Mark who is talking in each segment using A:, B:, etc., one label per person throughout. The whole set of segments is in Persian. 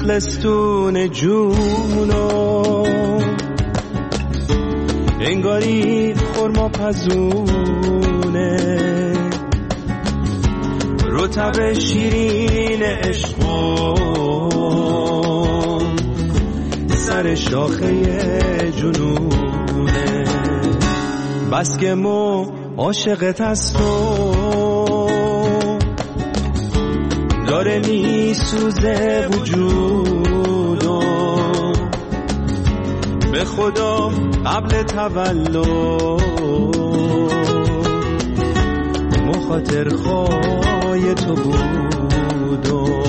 A: تخلستون جونو انگاری خرما پزونه رطب شیرین عشقم سر شاخه جنونه بس که مو عاشقت هستم داره میسوزه وجودم به خدا قبل تولد مخاطر خواهی تو بودم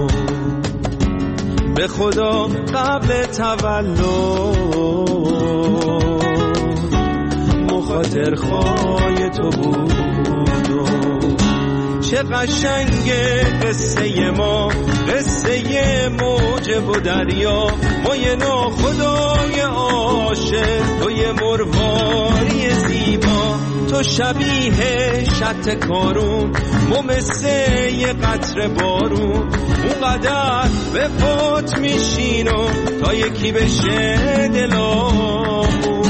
A: به خدا قبل تولد مخاطر خواهی تو بودم چه قشنگه قصه ما قصه موج و دریا ما یه ناخدای عاشق تو یه مرواری زیبا تو شبیه شط کارون ما مثل یه قطره بارون اونقدر به پات میشینم تا یکی بشه دلامون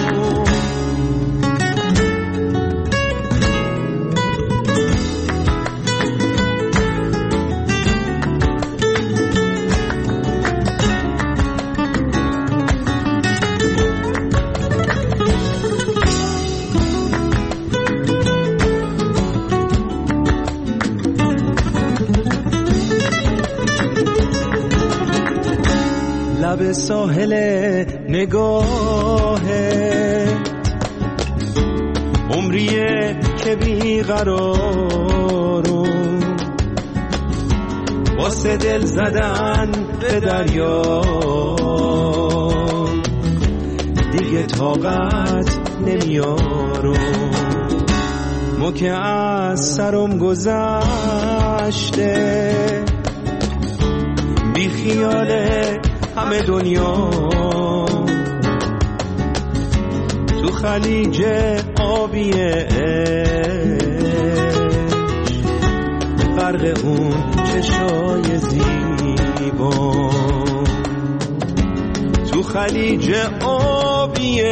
A: لب ساحل نگاهت عمریه که بیقرارم واسه دل زدن به دریا دیگه طاقت نمیارم مو که از سرم گذشته بی خیاله همه دنیا تو خلیج آبی غرق اون چشای زیبا تو خلیج آبی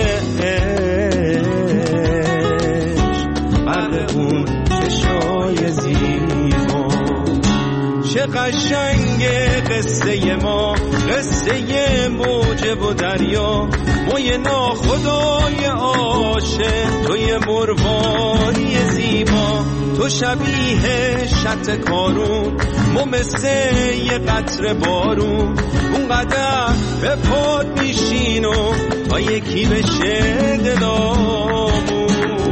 A: غرق اون چشای زیبا چه قشنگه قصه ما قصه موج و دریا ما یه ناخدای عاشق تو یه مرواری زیبا تو شبیه شط کارون ما مثل یه قطره بارون اونقدر به پات میشینم تا یکی بشه دلامون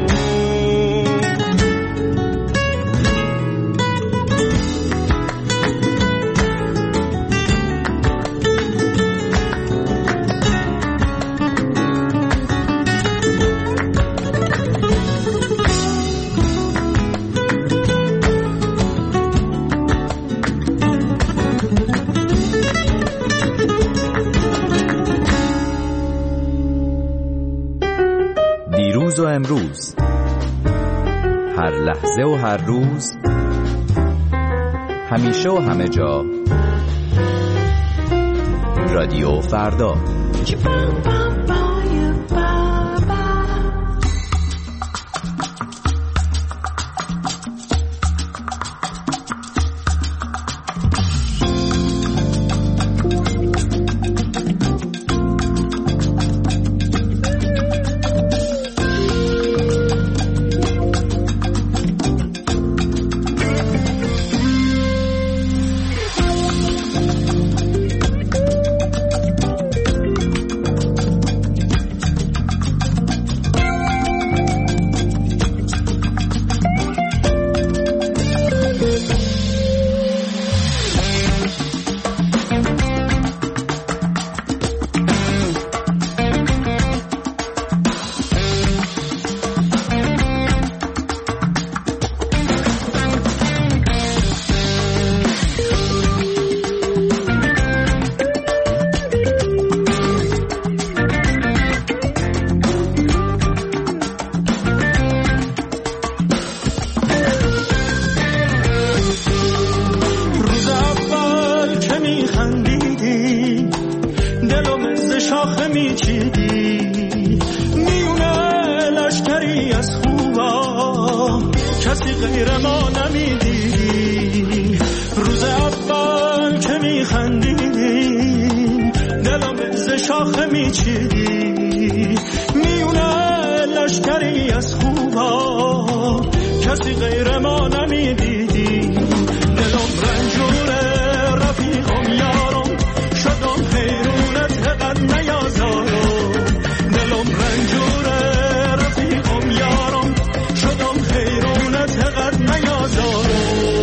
B: دیروز و امروز هر لحظه و هر روز همیشه و همه جا رادیو فردا
C: شاخه میچیدی میونه لشکری از خوبا کسی غیر ما نمیدیدی روز اول که میخندیدی دلم ز شاخه میچیدی میونه لشکری از خوبا کسی غیر ما نمیدیدی دلم رنجوره رفیقم یارم شدم حیرونت قد نیازارم دلم رنجوره رفیقم یارم شدم حیرونت قد نیازارم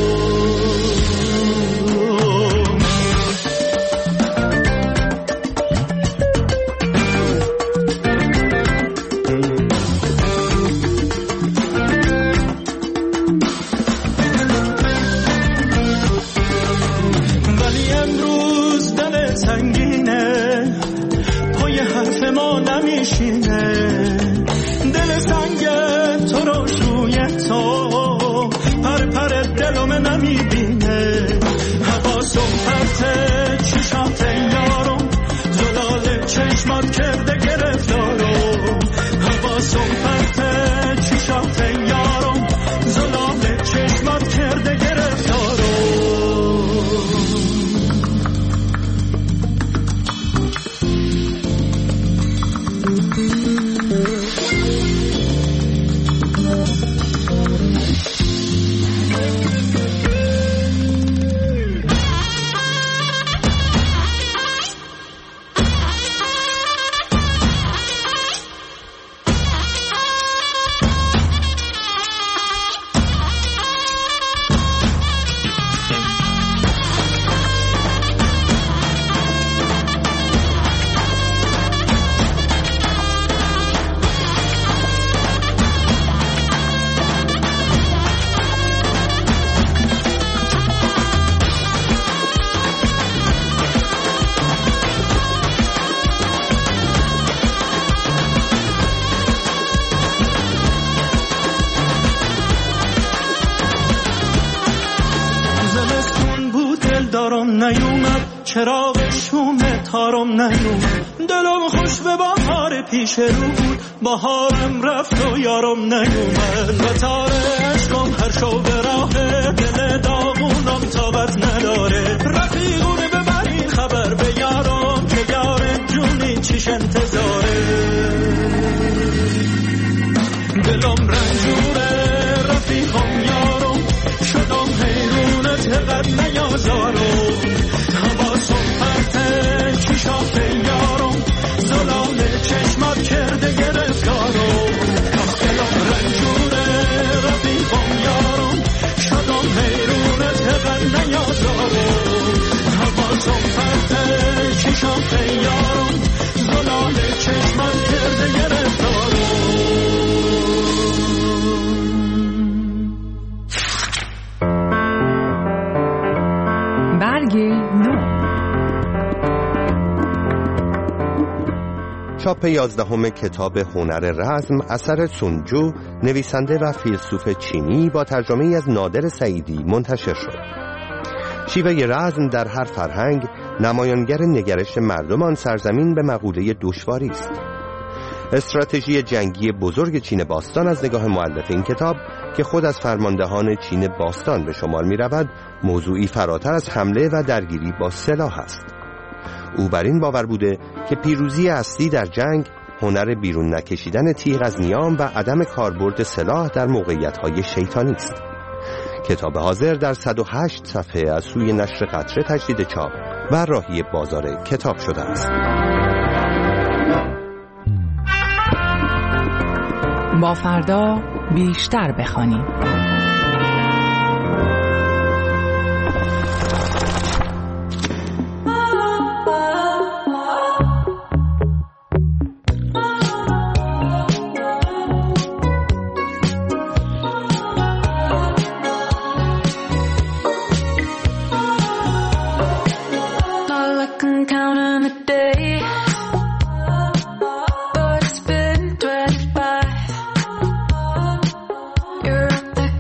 C: دل سنگ تو رو شوی تو پر پر دلم نمیبینه حواسم پرته چشات یارم زلال چشمات کرده گرفتارم حواسم پرته چشات یارم زلال چشمات کرده گرفتارم نیومد چراغ شوم تارم نیومد دلم خوش به بهار پیش رو بود بهارم رفت و یارم نیومد و تار عشقم هر شو به راه دل داغونم تابت نداره رفیقونه ببرین خبر به یارم که یارم جونی چیش انتظاره دلم رنجوره رفیقم یارم شدم حیرونت قد نیازارم حواسم پرته چشات یارم زلال چشمات کرده گرفتارم دلم رنجوره رفیقم یارم شدم حیرونت قد نیازارم حواسم پرته چشات یارم زلال چشمات کرده گرفتارم
D: چاپ 11 کتاب هنر رزم اثر سونجو نویسنده و فیلسوف چینی با ترجمه از نادر سعیدی منتشر شد. شیوه رزم در هر فرهنگ نمایانگر نگرش مردم آن سرزمین به مقوله دشواری است. استراتژی جنگی بزرگ چین باستان از نگاه مؤلف این کتاب که خود از فرماندهان چین باستان به شمار می رود موضوعی فراتر از حمله و درگیری با سلاح است. او بر این باور بوده که پیروزی اصلی در جنگ هنر بیرون نکشیدن تیغ از نیام و عدم کاربرد سلاح در موقعیت‌های شیطانی است. کتاب حاضر در 108 صفحه از سوی نشر قطره تجدید چاپ و راهی بازار کتاب شده است.
E: با فردا بیشتر بخوانید.
F: You're the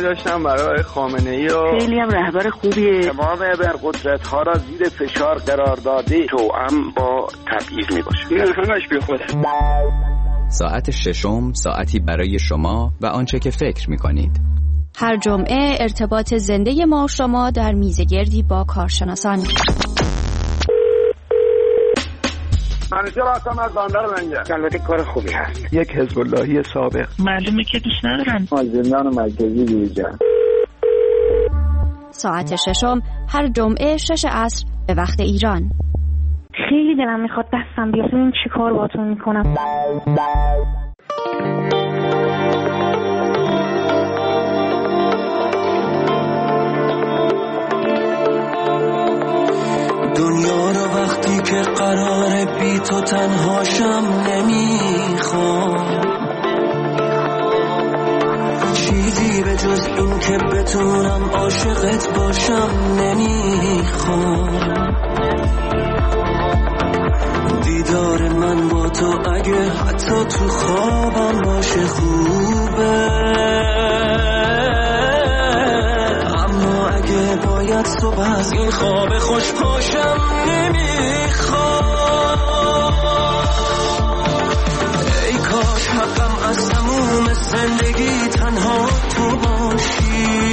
F: پیامی داشتم برای خامنه‌ای و
G: خیلی هم رهبر خوبیه.
H: تمام ابرقدرت‌ها را زیر فشار قرار داده، توأم با تبعیض میباشه.
F: این همش بیخوده.
B: ساعت ششم، ساعتی برای شما و آنچه که فکر می‌کنید.
I: هر جمعه ارتباط زنده ما و شما در میزگردی با کارشناسان.
H: منیژه راستم از بندر منجر. البته کار خوبی هست.
F: یک حزب اللهی سابق.
G: معلومه که دوست ندارن.
H: از زندان مرکزی بیرون.
I: ساعت ششم هر جمعه 6 عصر به وقت ایران.
G: خیلی دلم میخواد دستم بیاد. این چی کار باتون میکنم؟
C: دنیا رو وقتی که قراره بی تو تنهاشم نمیخوام، چیزی به جز این که بتونم عاشقت باشم نمیخوام. دیدار من با تو اگه حتی تو خوابم باشه خوبه، اما اگه باید صبح از این خواب خوش پاشم نمیخوام. ای کاش حقم از تموم زندگی تنها تو باشی،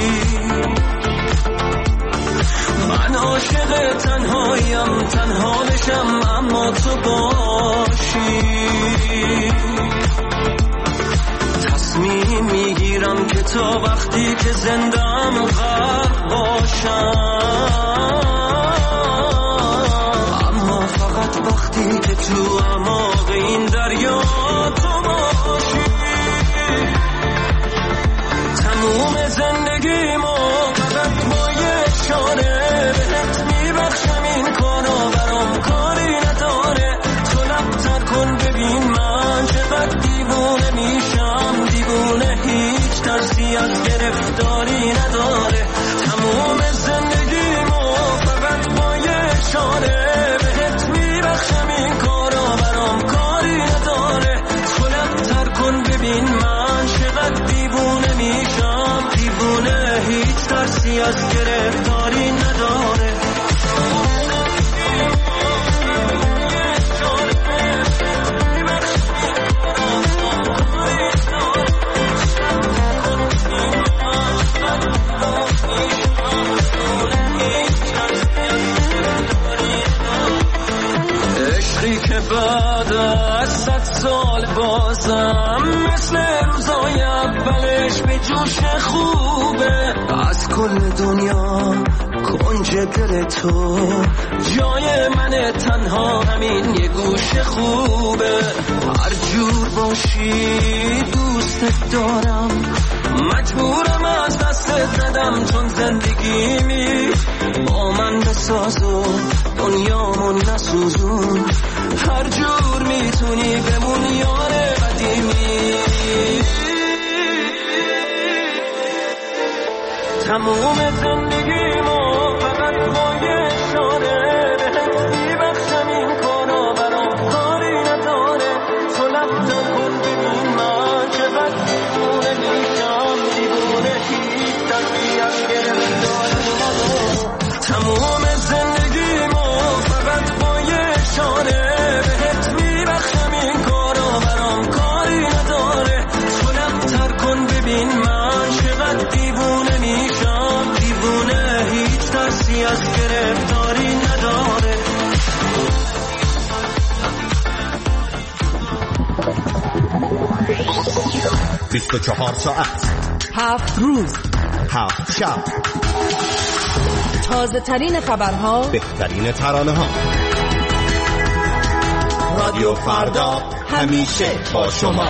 C: من عاشق تنهایم، تنها بشم اما تو باشی. تصمیم میگیرم که تا وقتی که زندم غرق باشم، اما فقط وقتی که تو اعماق این دریا تو باشی. تموم زندگیمو فقط با یه اشاره بهت میبخشم، این کارا برام کاری نداره. تو لب‌تر کن ببین من چقدر دیوونه میشم، دیوونه هیچ ترسی از گرفتاری نداره. تموم زندگیمو فقط با یه اشاره بهت میبخشم، این کارا برام کاری نداره. تو لب‌تر کن ببین من چقدر دیوونه میشم، دیوونه هیچ ترسی از گرفتاری نداره. عشقی که بعد از 100 سال بازم مثل روزای اولش به جوش خوبه. از کل دنیا کنج دل تو جای من، تنها همین یه گوش خوبه. هر جور باشی دوستت دارم، مجبورم از دستت زدم چون زندگیمی با من بساز و دنیامون نسوزون. هر جور میتونی بمون یار قدیمی. تموم زندگیمو فقط با یه اشاره بهت میبخشم، این کارا برام کاری نداره. تو لب‌تر کن ببین من چقدر دیوونه میشم، دیوونه هیچ ترسی از گرفتاری نداره. تموم زندگیمو فقط با یه اشاره بهت میبخشم، این کارا برام کاری نداره. تو لب‌تر کن ببین من چقدر دیوونه میشم، دیوونه هیچ ترسی از گرفتاری نداره.
D: 24 ساعت
E: 7 روز
D: 7 شب،
E: تازه ترین خبرها،
D: بهترین ترانه ها. رادیو فردا همیشه با شما.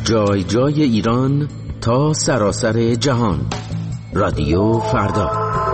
J: جای جای ایران تا سراسر جهان. رادیو فردا.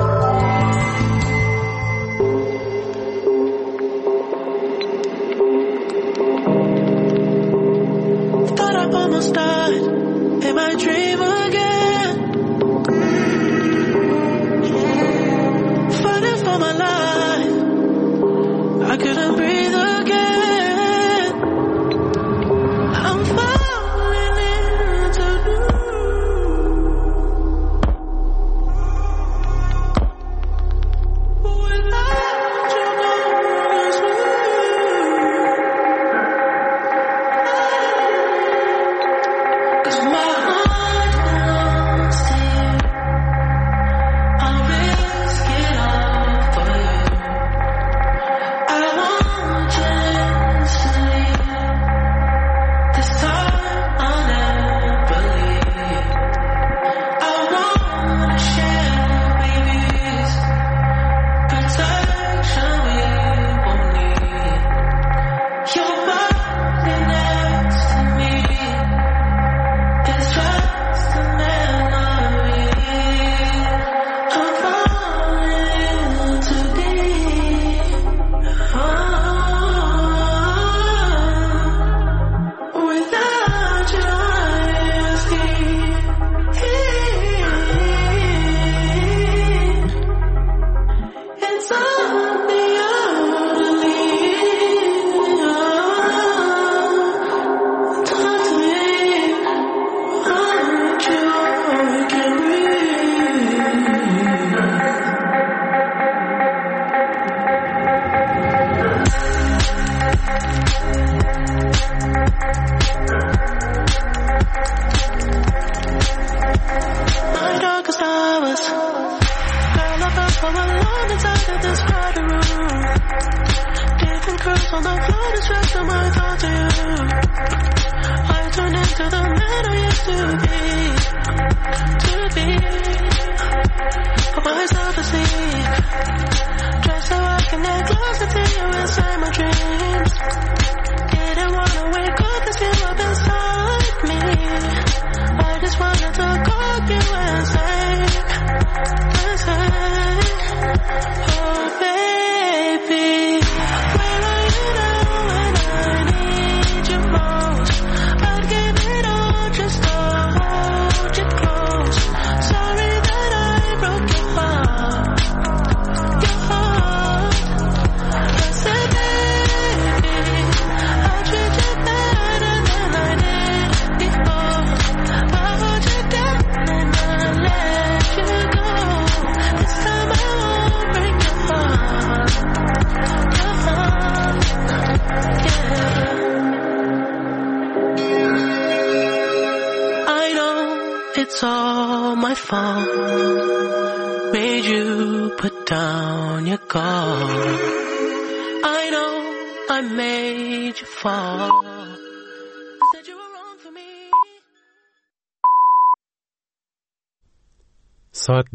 K: ساعت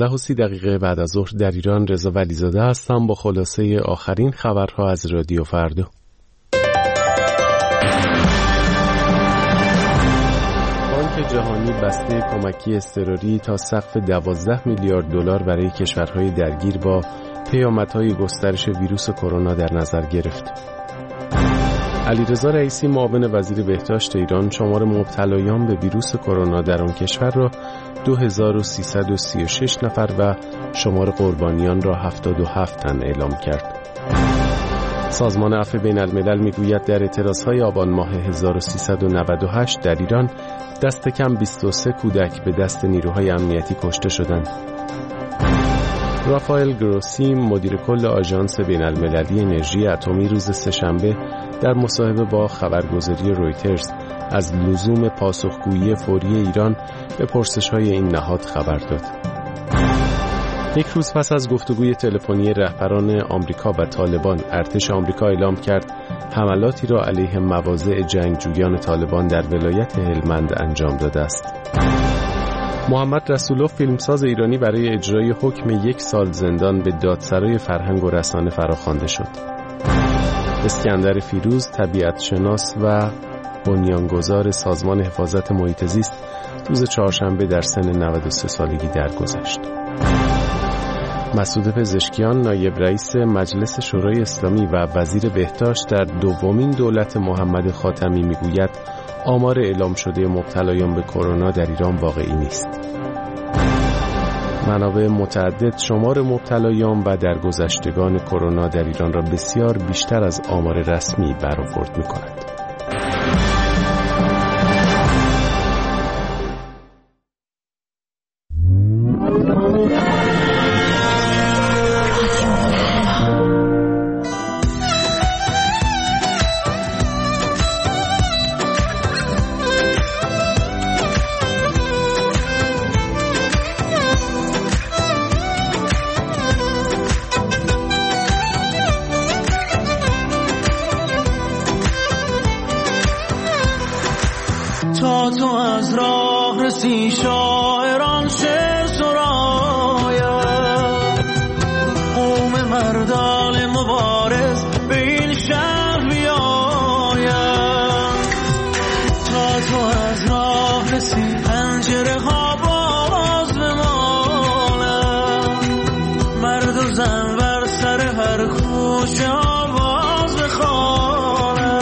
K: 12:30 بعد از ظهر در ایران. رضا ولیزاده هستم با خلاصه آخرین خبرها از رادیو فردا. بانک جهانی بسته کمکی اضطراری تا سقف 12 میلیارد دلار برای کشورهای درگیر با پیامدهای گسترش ویروس کرونا در نظر گرفت. علیرضا رئیسی معاون وزیر بهداشت ایران شمار مبتلایان به ویروس کرونا در آن کشور را 2336 نفر و شمار قربانیان را 77 تن اعلام کرد. سازمان عفو بین الملل میگوید در اعتراضهای آبان ماه 1398 در ایران دست کم 23 کودک به دست نیروهای امنیتی کشته شدند. رافائل گروسی مدیر کل آژانس بین المللی انرژی اتمی روز سه‌شنبه در مصاحبه با خبرگزاری رویترز از لزوم پاسخگویی فوری ایران به پرسش‌های این نهاد خبر داد. یک روز پس از گفتگوی تلفنی رهبران آمریکا و طالبان، ارتش آمریکا اعلام کرد حملاتی را علیه مواضع جنگجویان طالبان در ولایت هلمند انجام داده است. محمد رسولوف فیلمساز ایرانی برای اجرای حکم 1 سال زندان به دادسرای فرهنگ و رسانه فراخوانده شد. اسکندر فیروز طبیعت شناس و بنیانگذار سازمان حفاظت محیط زیست روز چهارشنبه در سن 93 سالگی درگذشت. مسعود پزشکیان نایب رئیس مجلس شورای اسلامی و وزیر بهداشت در دومین دولت محمد خاتمی میگوید آمار اعلام شده مبتلایان به کرونا در ایران واقعی نیست. منابع متعدد شمار مبتلایان و درگذشتگان کرونا در ایران را بسیار بیشتر از آمار رسمی برآورد می‌کنند.
C: تا تو از راه رسی شاعران شعر سراید، قوم مردان مبارز به این شهر بیاید. تا تو از راه رسی پنجره ها باز بماند، مرد و زن بر سر هر کوچه آواز بخواند.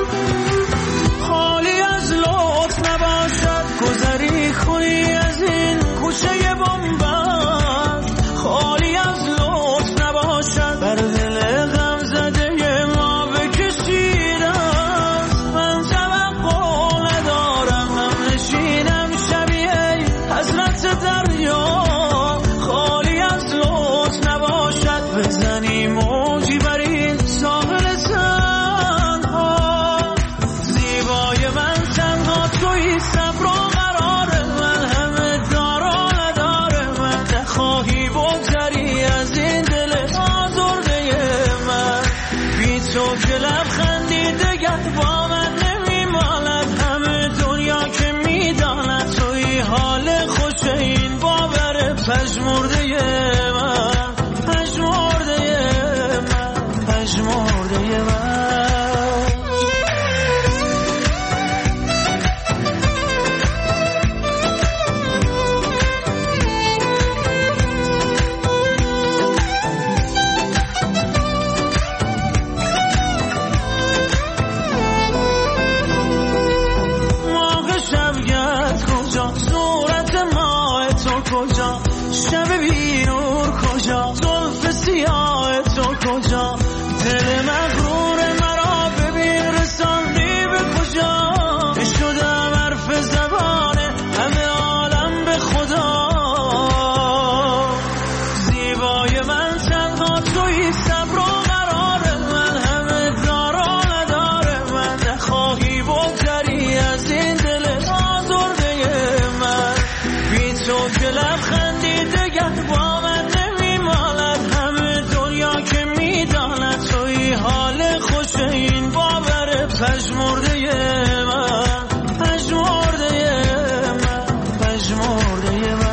C: خالی از این کوچه بنبست، خالی از لطف نباشد بر دل غم زده ما بکشید است. من توقع ندارم هم نشینم شبیه حضرت دریا، خالی از لطف نباشد بزنی موجی بر این ساحل تنها. زیبای من تنها تویی، صبر و تو که لبخندی دگر با من نمیماند. همه دنیا که میداند توی حال خوش این باور پژمرده من، پژمرده من، پژمرده من. کجا شب بی نور، کجا زلف سیاه تو، کجا دل مغرور مرا ببین رساندی به کجا. شدم حرف زبان همه عالم به خدا. زیبای من تنها تویی، صبر و قرار من، همه دار و نداره من. نخواهی بگذری از این دل آزرده من، بی تو که لبخندی دگر با من نمیماند. همه دنیا که میداند توی حال خوش این باور پژمرده من، پژمرده من، پژمرده من.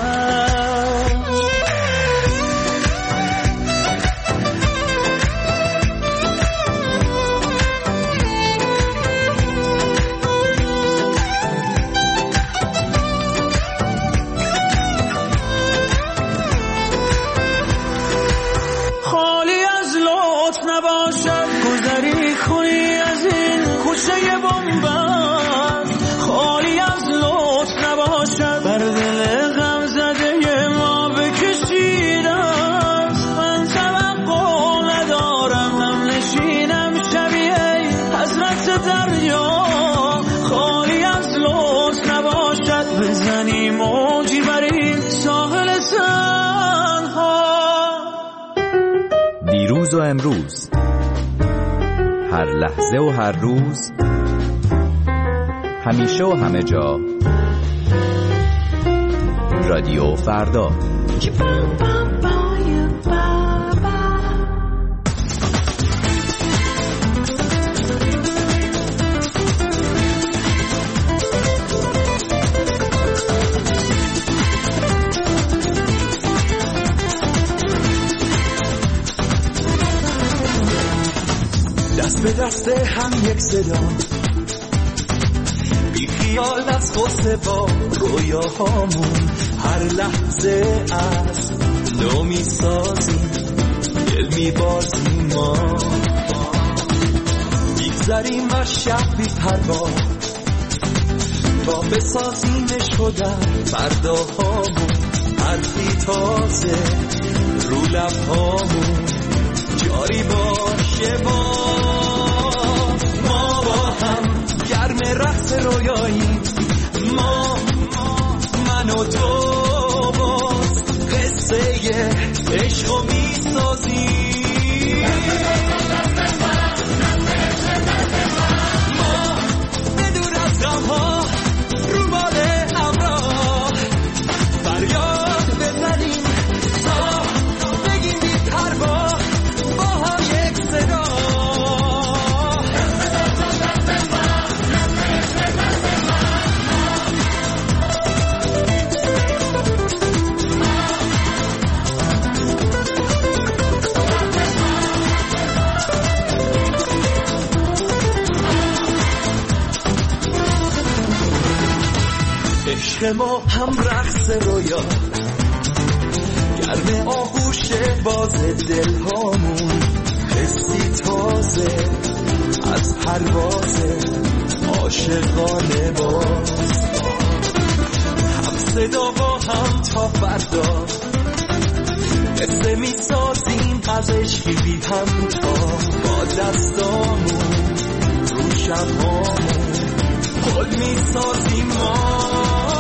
C: گذری کنی از این کوچه بنبست، خالی از لطف نباشد بر دل غم زده ما بکشید است. من توقع ندارم هم نشینم شبیه حضرت دریا، خالی از لطف نباشد بزنی موجی بر این ساحل تنها.
B: دیروز و امروز، هر لحظه و هر روز، همیشه و همه جا، رادیو فردا.
L: دست به دست هم یک صدا،
C: خیال از غصه با رویاهامون هر لحظه از نو میسازیم دل میبازیم ما میگذریم بر شب بی پروا تا بسازیمش شدن فرداهامون حرفی تازه رو لبهامون جاری باشه ما با هم گرم رقص رویایی ما من و تو باز قصه عشقو میسازیم ما بدون از غمها رو بال همراه فریاد بزنیم تا بگیم بی پروا با یک صدا عشق ما هم رقص رویا گرم آغوش باز دلهامون حسی تازه از پرواز عاشقانه باز هم صدا با هم تا فردا قصه می سازیم از عشقی بی هم تا با دستامون رو شبهامون پل می سازیم ما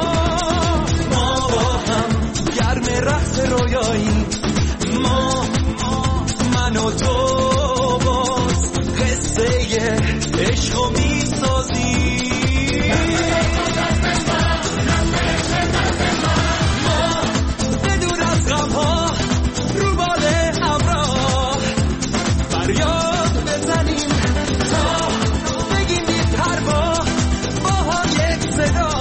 C: با هم گرم رقص رویایی ما من و تو باز قصه عشقو می سازیم ما بدون از غمها رو بال همراه فریاد بزنیم تا بگیم بی پروا با یک صدا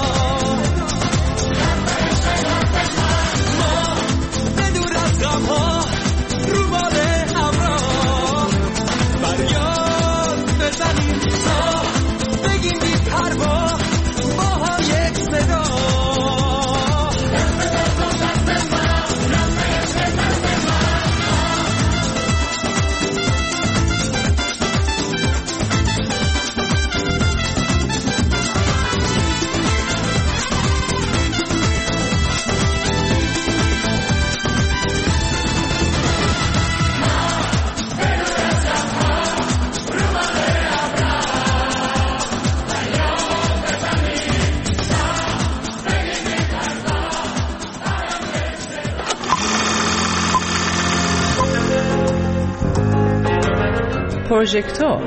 C: رو بال همراه فریاد بزنیم تا بگیم بی پروا با یک صدا
E: پروژکتور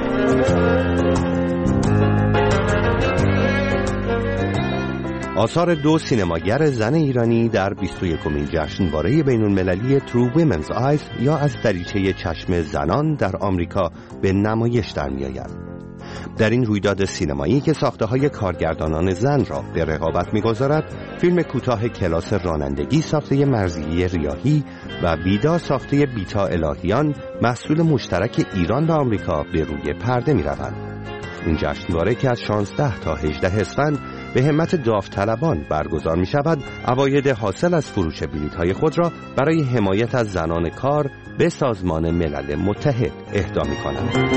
D: آثار دو سینماگر زن ایرانی در 21مین جشنواره بین‌المللی ترو ویمنز آیز یا از دریچه چشم زنان در آمریکا به نمایش در می‌آید. در این رویداد سینمایی که ساخته‌های کارگردانان زن را به رقابت می‌گذارد، فیلم کوتاه کلاس رانندگی ساخته مرضیه ریاحی و بیدا ساخته بیتا الهیان محصول مشترک ایران و آمریکا به روی پرده می‌روند. این جشنواره که از 16 تا 18 اسفند به همت داوطلبان برگزار می‌شود، عواید حاصل از فروش بلیط‌های خود را برای حمایت از زنان کار به سازمان ملل متحد اهدا می‌کنند.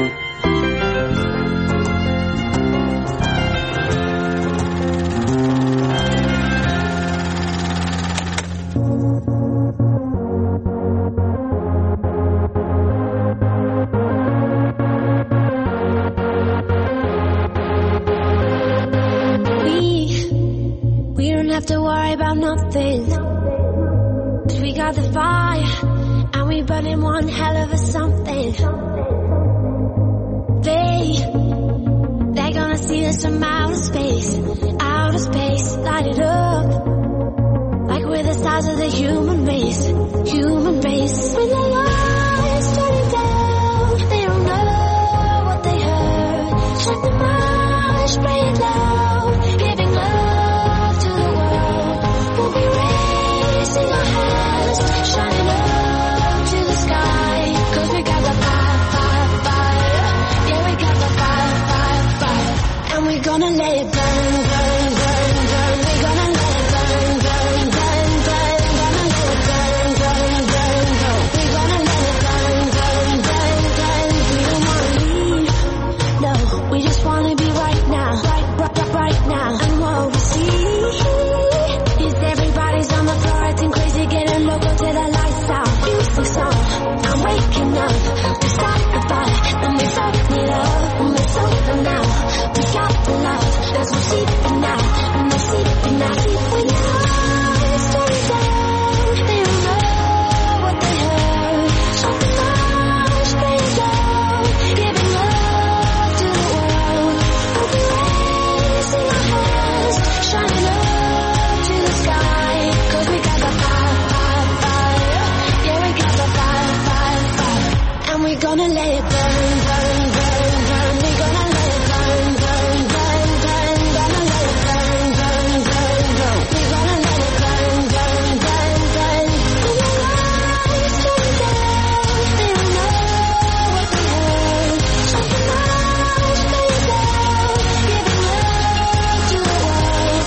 L: Have to worry about nothing, 'cause we got the fire and we burning one hell of a something. They're gonna see us from outer space, light it up like we're the stars of the human race. When the lights turning down, they don't know what they heard. Shut the mind, spray it loud, giving love to the world. We'll be raising our hands, shining up to the sky, 'cause we got the fire. Yeah, we got the fire. And we're gonna let it burn. gonna let it burn, burn, burn, burn. We gonna let it burn, burn, burn, burn. Gonna let it burn, burn, burn, burn. We gonna let it burn, burn, burn, burn. When your eyes turn down, they don't know what they heard. Shut the mouth, lay it down, giving love to the world.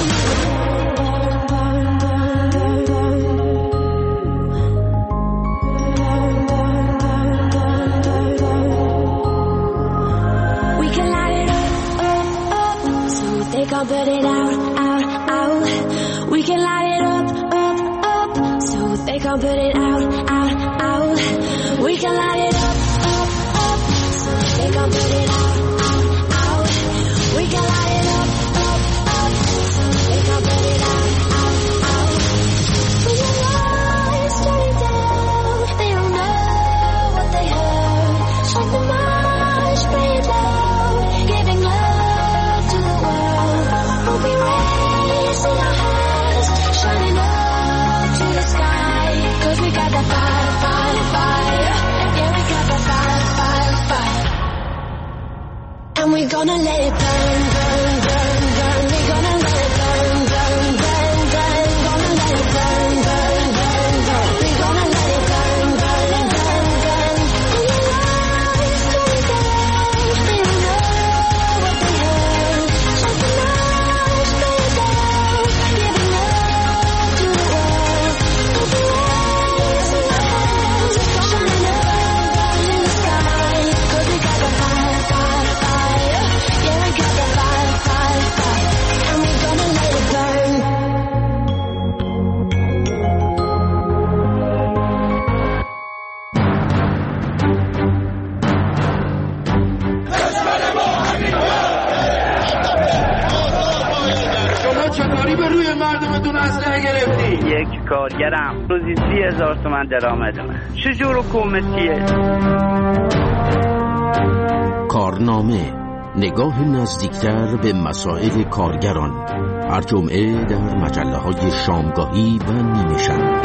L: We can light it up, up, up, so they can't put it out, out, out. We can light it up, up, up, so they can't put it out, out, out. We can light it up, up, up, so they can't put it out, out, out. We can light it up, up, up, so they can't put it out, out, out. When your lights turn down, they don't know what they heard. Shut the mouth, spray it loud, giving love to the world. We'll be raising our hands, shining up to the sky. 'Cause we got the fire, fire, fire. Yeah, we got the fire, fire, fire. And we're gonna let it burn, burn, burn, burn. We're gonna let it burn, burn, burn, burn. Gonna let it burn, burn, burn, burn. We're gonna let it burn, burn, burn, burn. And your eyes turn down, they don't know what they heard. Shut the mouth, spray it down, giving love to the world. We'll be raising our hands, shining up in the sky. 'Cause we got the fire, fire, fire. Yeah, we got the fire, fire, fire. And we're gonna let it burn.
M: شما چطوری به روی مردمتون اسلحه گرفتی؟
F: یک کارگرم روزی 30,000 تومان درآمدمه. چجور حکومتیه؟
J: کارنامه، نگاه نزدیکتر به مسائل کارگران، هر جمعه در مجله‌های شامگاهی و نیمه شب.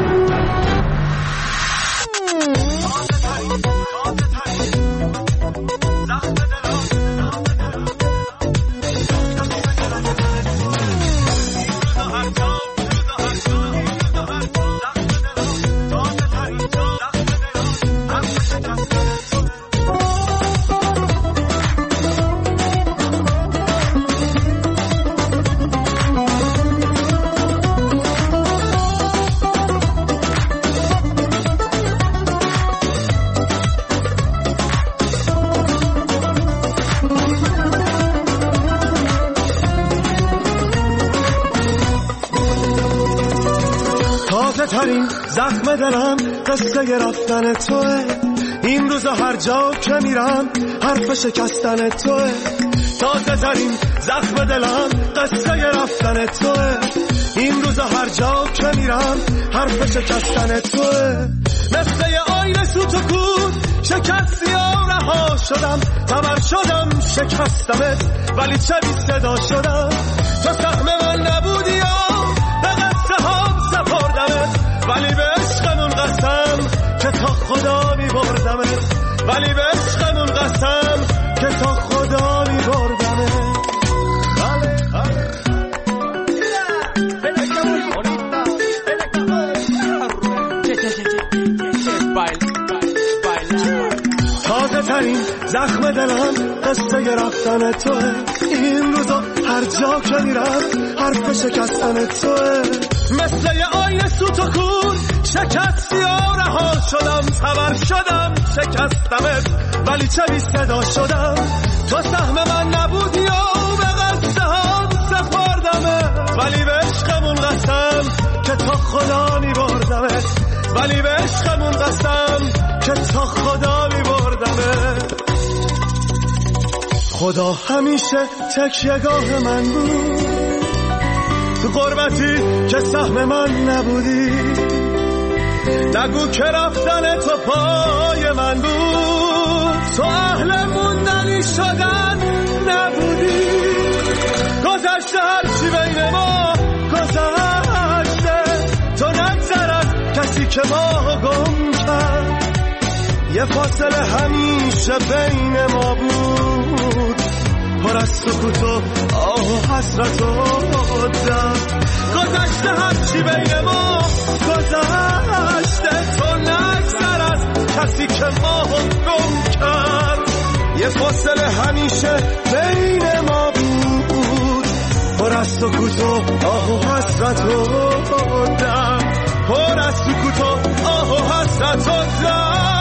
C: ترین زخم دلم قصه رفتن توه. این روزا هر جا که میرم حرف شکستن توه. تازه ترین زخم دلم قصه رفتن توه. این روزا هر جا که میرم حرف شکستن توه. مثل یه آینه سوت و کود شکستی و رها شدم. تبر شدم شکستمت ولی چه بی صدا شدم. تو سهم من نبودی یا به قصه هم سپردمت. ولی به عشقمون قسم که تا خدا می بردمت. ولی به عشقمون قسم که تا خدا می بردمت. تازه ترین زخم دلم قصه رفتن توه. این روزا هر جا که میرم حرف شکستن توه. مثل یه آینه سوت و کور شکستی و رها شدم. تبر شدم شکستمت ولی چه بی صدا شدم. تو سهم من نبودی و به قصه هم سپردمت. ولی به عشقمون قسم که تا خدا می بردمت. ولی به عشقمون قسم که تا خدا می بردمت. خدا همیشه تکیه‌گاه من بود. تو غربتی که سهم من نبودی. نگو که رفتن تو پای من بود. تو اهل موندنی شدن نبودی. گذشته هرچی بین ما گذشته. تو نگذرد کسی که ما گم کرد.
A: یه فاصله همیشه بین ما بود، پر از سکوت و آه و حسرت و درد. گذشته هرچی بین ما گذشته، تو نگذر از کسی که ما گم کرد. یه فاصله همیشه بین ما بود، پر از سکوت و آه و حسرت و درد، پر از سکوت و آه و حسرت و درد.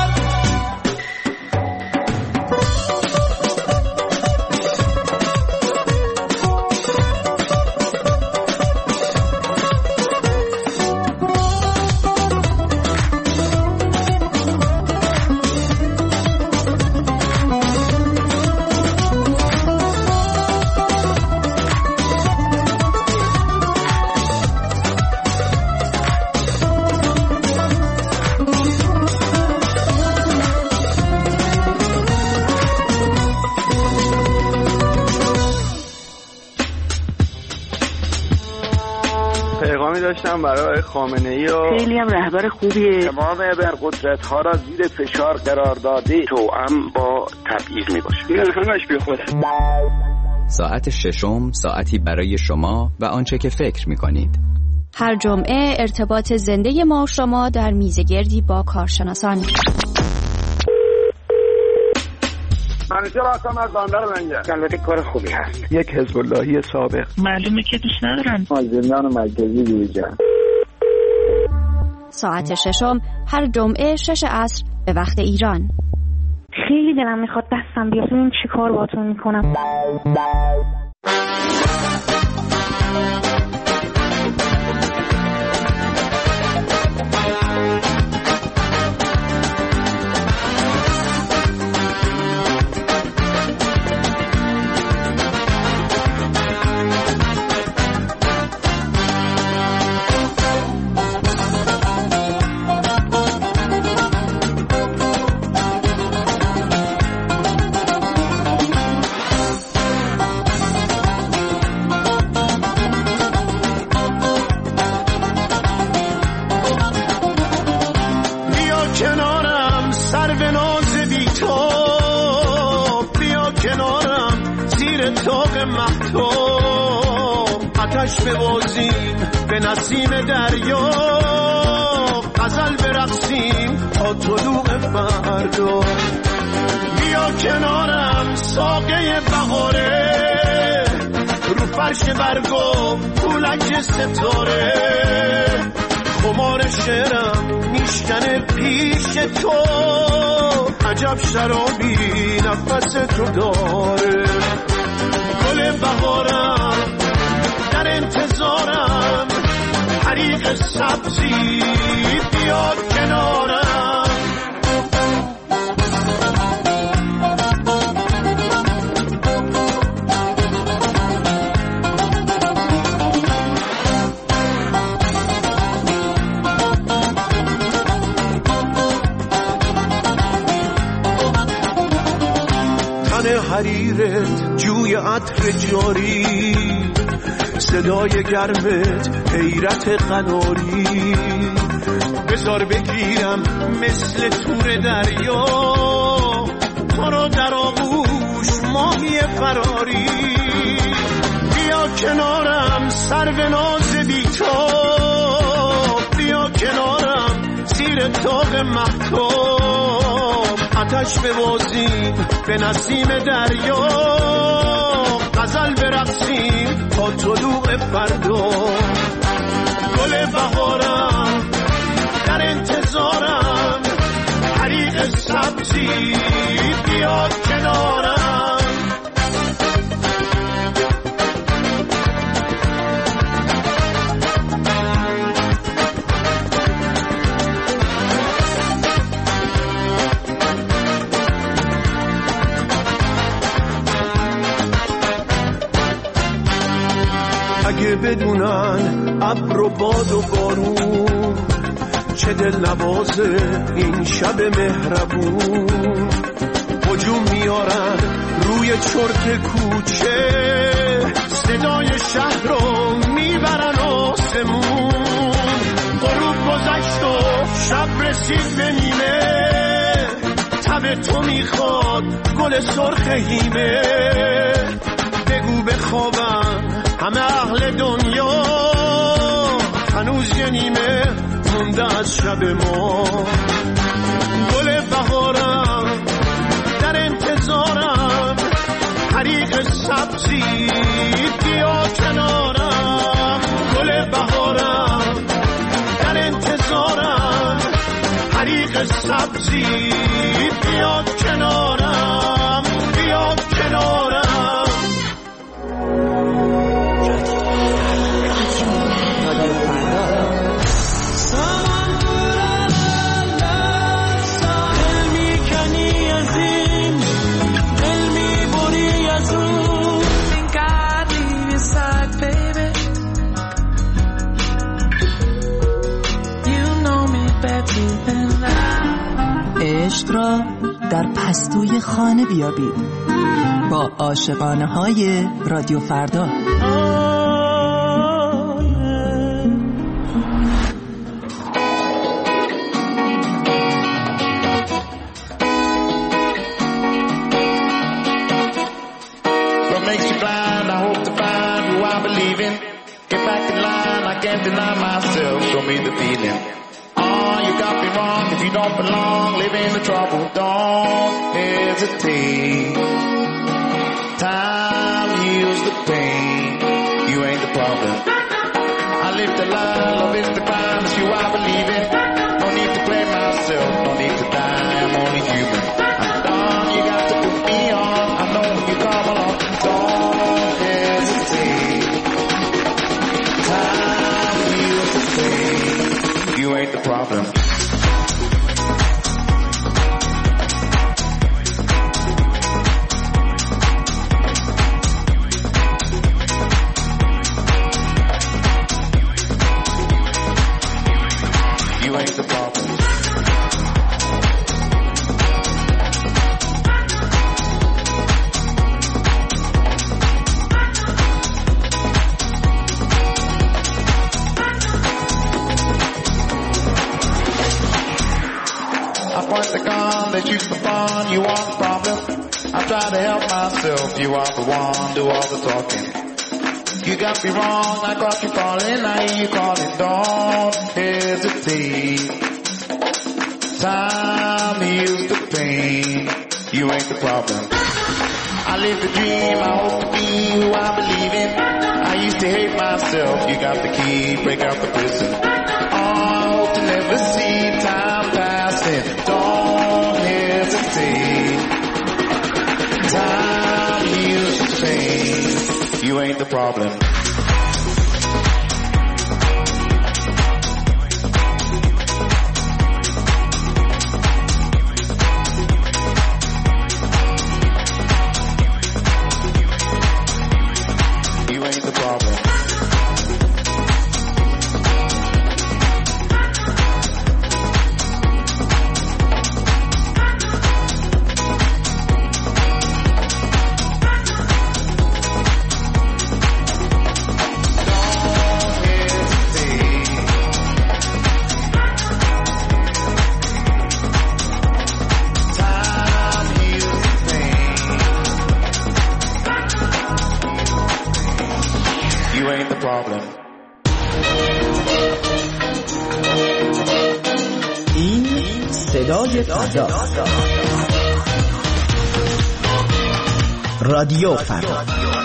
F: داشتم برای خامنه‌ای و
H: خیلی هم رهبر خوبیه. تمام ابرقدرت ها را زیر فشار قرار داده، توأم با تبعیض میباشه.
F: این همش بی خوده.
B: ساعت ششم ساعتی برای شما و آنچه که فکر می‌کنید.
I: هر جمعه ارتباط زنده ما و شما در میزگردی با کارشناسان.
H: منیجر هستم از بندر منجر. البته کار خوبی هست.
F: یک حزب اللهی سابق.
E: معلومه که دوست ندارن.
H: از زندان مرکزی بیرون.
I: ساعت ششم هر جمعه 6 عصر به وقت ایران.
G: خیلی دلم میخواد دستم بیاد ببینم چی کار باهاتون میکنم.
A: آتش ببازیم به نسیم دریا، غزل برقصیم تا طلوع فردا. بیا کنارم ساقه بهاره، رو فرش برگو پولک ستاره. خمار شعرم میشکنه پیش تو، عجب شرابی نفس تو داره. گل بهارم در انتظارم، حریق سبزی بیاد کنارم. تن حریرت جوی عطر جاری، صدای گرمت حیرت قناری. بذار بگیرم مثل تور دریا، تو رو در آغوش ماهی فراری. بیا کنارم سرو ناز بی‌تاب، بیا کنارم زیر طاق مهتاب. آتش ببازیم به نسیم دریا، غزل برقصیم تا طلوع فردا. گل بهارم در انتظارم، حریق سبزی بیاد کنارم. اگه بدونن ابر و باد و بارون، چه دل نوازه این شب مهربون. هجوم میارن روی چرت کوچه، صدای شهر رو میبرن آسمون. غروب گذشت و شب رسید به نیمه، دل تو میخواد گل سرخ هیمه. بگو بخوابم همه اهل دنیا، هنوز یه نیمه مونده از شب ما. گل بهارم در انتظارم، حریق سبزی بیا کنارم. گل بهارم در انتظارم، حریق سبزی بیا کنارم، بیا کنارم.
E: عشق را در پستوی خانه بیابید با عاشقانه های رادیو فردا.
N: What makes you blind? I hope to find who I believe in. Get back in line, I can't deny myself. Show me the feeling. You got me wrong if you don't belong. Live in the trouble, don't hesitate. Time heals the pain. You ain't the problem. I live the lie, love is the crime. It's you I believe in. No need to blame myself, no need to die. I'm only human. I'm done, you got to put me on. I know when you come along, don't hesitate. Time heals the pain. You ain't the problem. You are the one, do all the talking. You got me wrong, I got you falling, I hear you calling, don't hesitate. Time heals the pain, you ain't the problem. I live the dream, I hope to be who I believe in. I used to hate myself, you got the key, break out the prison. I hope to never see time passing, don't hesitate. Time heals the pain. You ain't the problem. You ain't the problem.
E: این صدای فردا، رادیو فردا.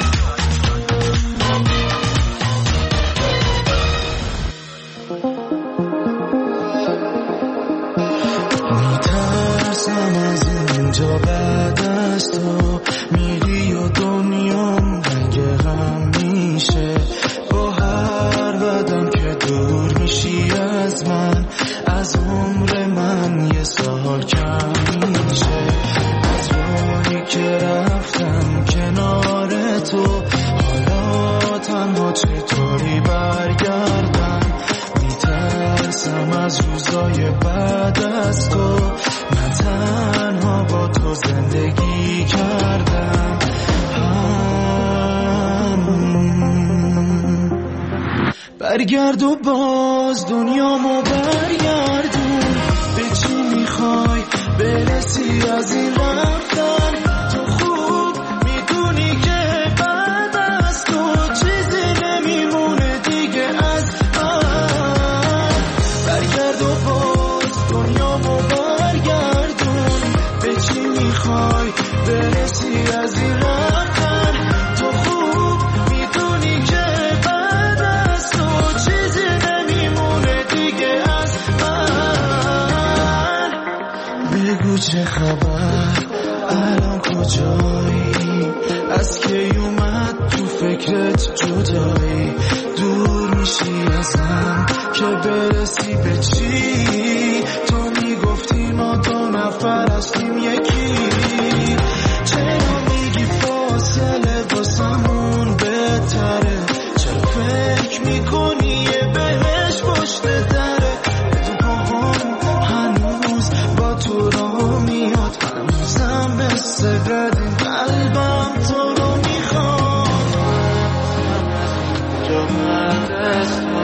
C: میترسم از اینجا بعد از تو میری و دنیام رنگ غم میشه، با هر قدم که دور میشی از من، از عمر من یه سال کم میشه. از راهی که رفتم کنار تو، حالا تنها چطوری برگردم؟ میترسم از روزای بعد از تو، من تنها با تو زندگی کردم. برگرد و باز دنیامو برگردون، به چی میخوای
O: برسی از این رفتن. تو خوب میدونی که بعد از تو چیزی نمیمونه دیگه از من. برگرد و باز دنیامو برگردون، به چی میخوای برسی از این رفتن. تو خوب میدونی که بعد از تو چیزی نمیمونه دیگه از من. بگو چه خبر، الان کجایی؟ از کی اومد تو فکرت جدایی؟ دور میشی ازم که برسی به چی؟ تو میگفتی ما دو نفر هستیم یکی، چرا میگی فاصله واسمون بهتره؟ چرا فکر میکنی یه بهش پشت دره؟ تو پاهم هنوز با تو را میاد، هنوزم مثل این قلبم تو رو میخواد. جا بعد از تو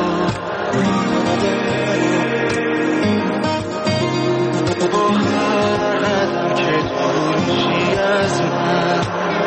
O: با هر قدم که دور میشی از من،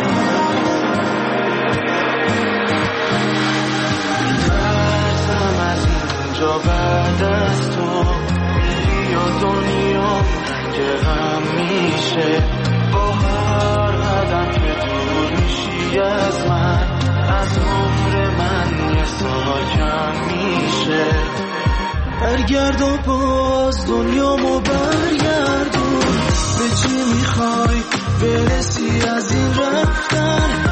O: میترسم از اینجا بعد از تو بیا دنیا رنگ غم میشه. با هر قدم که دور میشی از من، از عمر من یه سال کم میشه. برگرد و باز دنیامو برگردون، به چی میخوای برسی از این رفتن.